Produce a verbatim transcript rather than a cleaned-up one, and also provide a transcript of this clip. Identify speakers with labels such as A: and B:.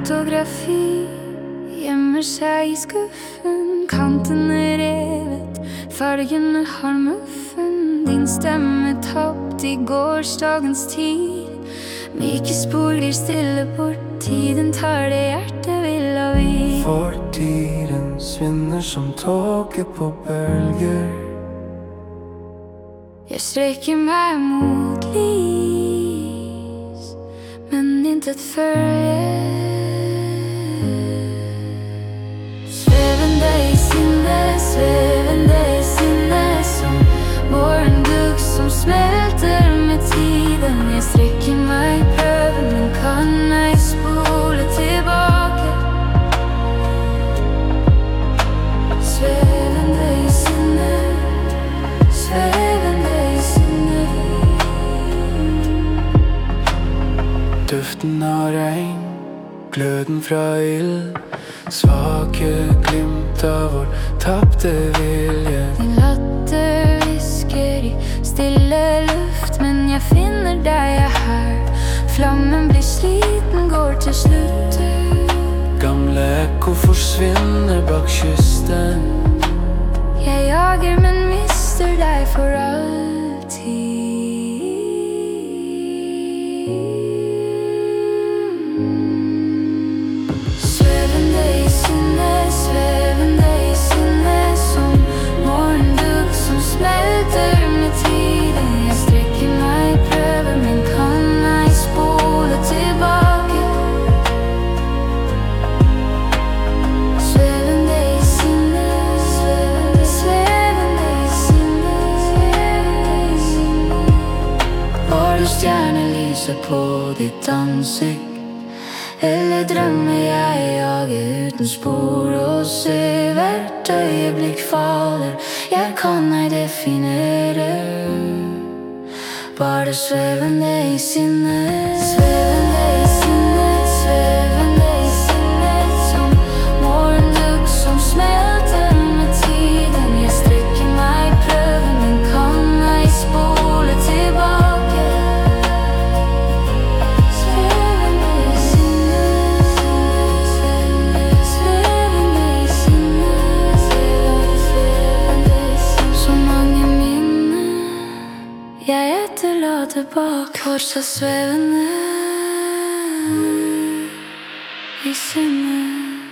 A: fotografi gjemmer seg i skuffen. Kanten er revet, fargene har muffen. Din stemme tapt i gårsdagens tid. Myke spor glir stille bort. Tiden tar det hjertet vil ha vi.
B: Fortiden svinner som tåke på bølger.
A: Jeg strekker meg mot lys, men intet følger. Svevende i sinne, svevende i sinne, som morgendugg som smelter med tiden. Jeg strekker meg i prøven, men kan jeg spole tilbake. Svevende i sinne, svevende i sinne.
B: Duften av regn, gløden fra ild, svake glimt av vår tapte vilje.
A: Din latter visker i stille luft, men jeg finner deg her. Flammen blir sliten, går til slutt.
B: Gamle ekko forsvinner bak kysten.
A: Jeg jager, men mister deg for alltid. Svevende i sinne, svevende i sinne, som morgendugg som smelter med tiden. Jeg strekker meg i prøve, men kan jeg spole tilbake. Svevende i sinne, svevende, svevende i sinne, svevende i sinne. Var det stjernelyset på ditt ansikt? Eller drømmer jeg jager uten spor og ser hvert øyeblikk faller? Jeg kan ei definere. Bare svevende i sinne, svevende i sinne, svevende i sinne, som morgendugg som smelter med tiden. Jeg strekker meg i prøven, men kan ei spole tilbake. Svevende i sinne, svevende, svevende i sinne, svevende i sinne. Så mange minner jeg etterlater bak, fortsatt svevende i sinne.